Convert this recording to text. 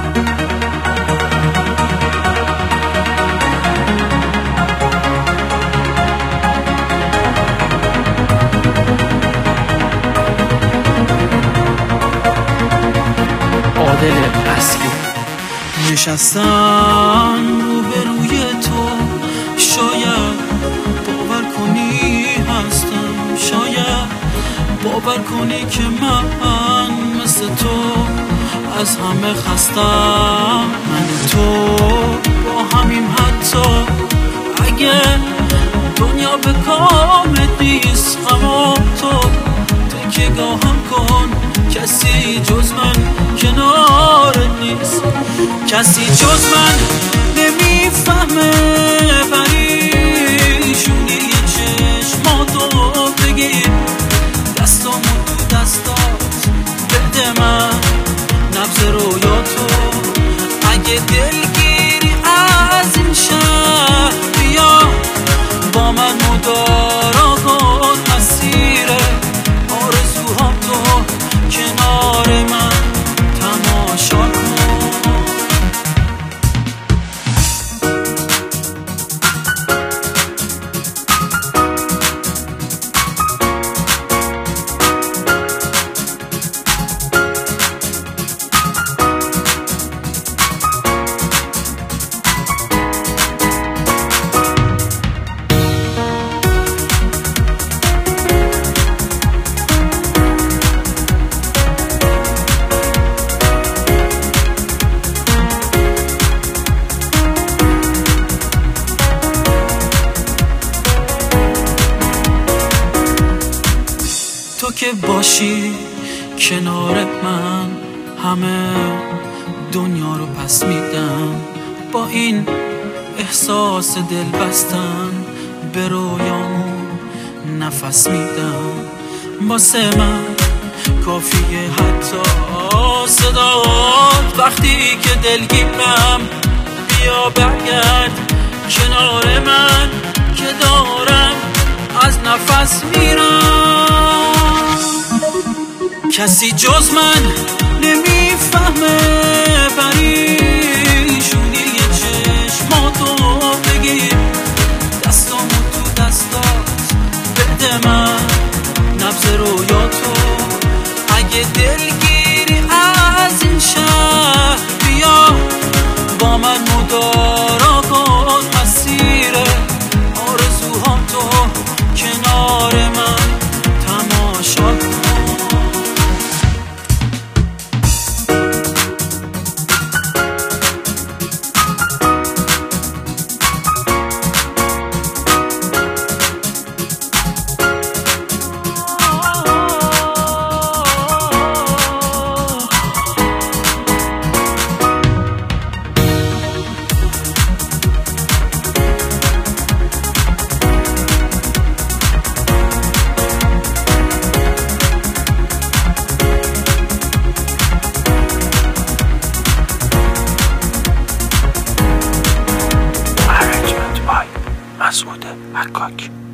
عادل اصلی. نشستم روبروی تو، شاید باور کنی هستم، شاید باور کنی که من مثل تو از همه خستم. من تو با همیم حتی اگه دنیا به کامت نیست، اما تو تکیه گاهم کن، کسی جز من کنارت نیست، کسی جز من نمیفهمه پریشونی چشماتو. بگیر دستامو تو دستات بده من نبض رویاتو، اگه دلگیری از این شهر بیا با من مدارا کن مسیر آرزوهام، تو کنار من تماشا کن. تو که باشی کنار من همه دنیا رو پس میدم، با این احساس دل بستن به رویامون نفس میدم. واسه من کافیه حتی صدات وقتی که دلگیرم، بیا برگرد کنار من که دارم از نفس میرم. کسی جز من نمیفهمه پریشونی چشماتو. بگیر دستامو تو دستات بده من نبض رویاتو، اگه دلگیری از این شهر بیا با من مدارا کن مسیر آرزوهام، تو کنار من تماشا کن. مسعود حکاک.